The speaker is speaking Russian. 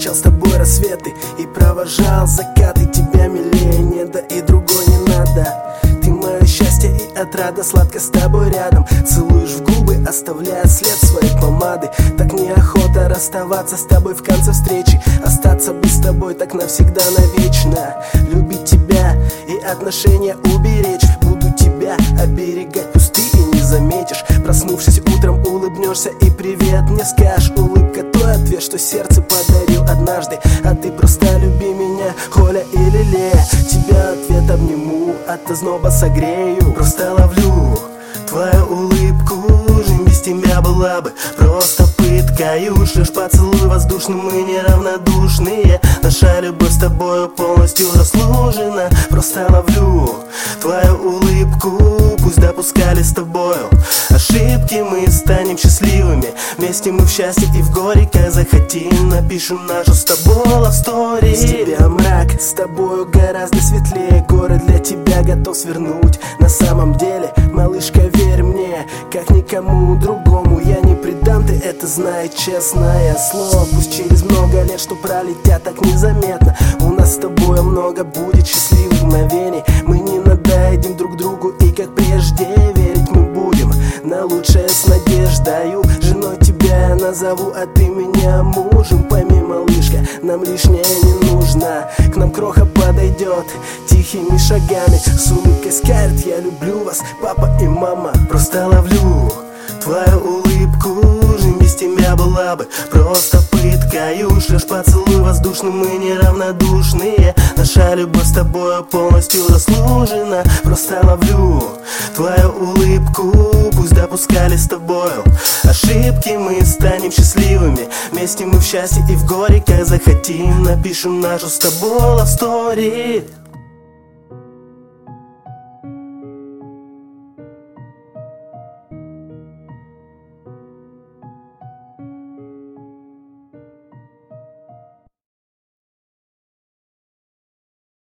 встречал с тобой рассветы и провожал закаты. Тебя милее не да и другой не надо. Ты мое счастье и отрада, сладко с тобой рядом. Целуешь в губы, оставляя след своей помады. Так неохота расставаться с тобой в конце встречи. Остаться бы с тобой так навсегда, навечно. Любить тебя и отношения уберечь. Буду тебя оберегать, пусть ты и не заметишь. Проснувшись утром, улыбнешься и привет мне скажешь. Улыбка твой ответ, что сердце подарил однажды. А ты просто люби меня, Оля или Лея. Тебя ответ обниму, от озноба согрею. Просто ловлю твою улыбку, жизнь без тебя была бы просто пыткой. Ушлешь поцелуй воздушный, мы неравнодушные. Наша любовь с тобою полностью заслужена. Просто ловлю твою улыбку, пусть допускали с тобою ошибки, мы станем счастливыми. Вместе мы в счастье и в горе, как захотим. Напишем нашу с тобой love story. С тебя мрак, с тобою гораздо светлее. Горы для тебя готов свернуть. На самом деле, малышка, верь мне, как никому другому я не предам. Ты это знай, честное слово. Пусть через много лет, что пролетят так незаметно, у нас с тобой много будет счастливых мгновений. Мы не надоедим друг другу и как прежде верить мы будем на лучшее с надеждою. Женой тебя я назову, а ты меня мужем. Пойми, малышка, нам лишнее не нужно. К нам кроха подойдет тихими шагами, с улыбкой скажет: я люблю вас, папа и мама. Просто ловлю твою улыбку, жизнь без тебя была бы просто пыткой. Ушлешь поцелуй воздушный, мы неравнодушные. Наша любовь с тобой полностью заслужена. Просто ловлю твою улыбку, пусть допускали с тобою ошибки, мы станем счастливыми. Вместе мы в счастье и в горе, как захотим. Напишем нашу с тобой love story.